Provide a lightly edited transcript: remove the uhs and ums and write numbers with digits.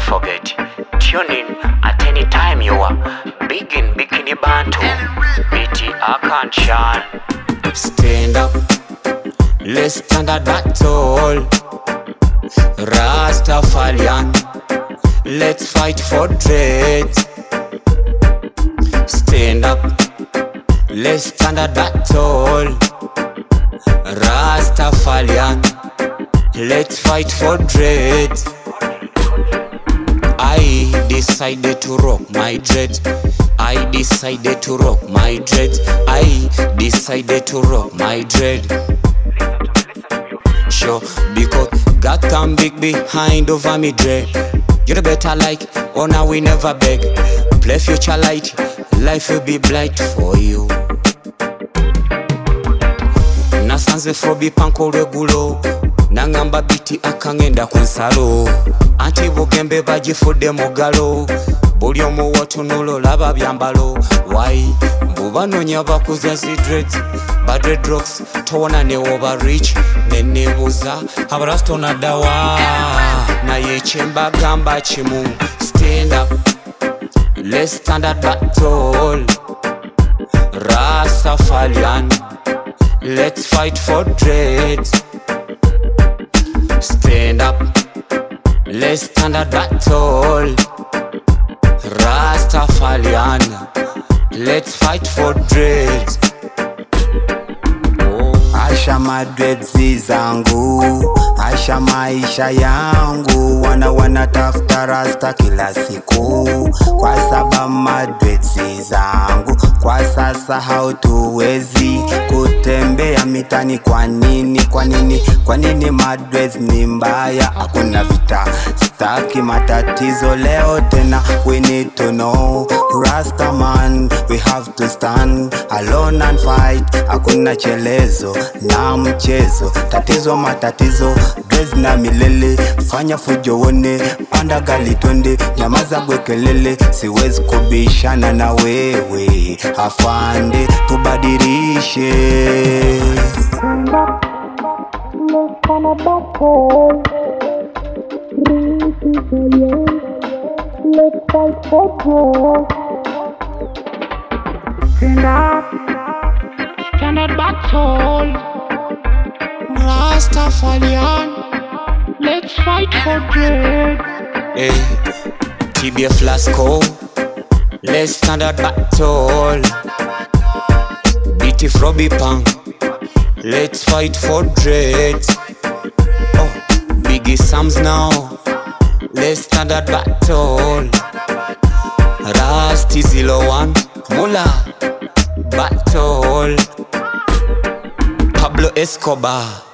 forget. Tune in at any time you are. Begin Bikini Bantu. BT Akanshan. Stand up. Let's stand at battle. Rastafarian. Let's fight for dread. Stand up. Let's stand at battle. Rastafarian. Let's fight for dread. I decided to rock my dread. I decided to rock my dread. I decided to rock my dread. Sure, because God can big behind over me dread. You the better like, oh now we never beg. Play future light, life will be bright for you. Nasanze frobi panko regulo. Nangamba biti akangenda kunsalo. Anti bugembe bajifude mugalo. Buli omu watunulo laba byambalo. Why? Mbubanonya bakuza dreads. Bad dreadlocks towona ne overreach. Nenebuza abarasto na dawa. Na yechemba gamba chimu. Stand up. Let's stand at battle. Rastafarian. Let's fight for dread. Stand up. Let's stand at battle. Rastafarian. Let's fight for dread. Asha madredzi zangu, asha maisha yangu. Wana tafuta rasta kila siku, kwa sababu madredzi zangu. Kwa sasa hautuwezi kutembea mitani. Kwa nini madredzi ni mbaya? Hakuna vita, staki matatizo leo tena. We need to know, Rasta man, we have to stand alone and fight. Hakuna chelezo na mchezo, tatizo matatizo, dreads na milele. Fanya fujo one, panda gali twende, nyamaza bwekelele. Siwezi kubishana na wewe, afande tubadilishe. Let's fight for God. Stand up, stand at battle. Rastafarian, let's fight for dread. Hey, TBA Flasco. Let's stand at battle. BT Frobi Pang. Let's fight for dread. Oh, Biggie Sams now. Let's stand at battle. Rasti 01 Mula battle. Pablo Escobar.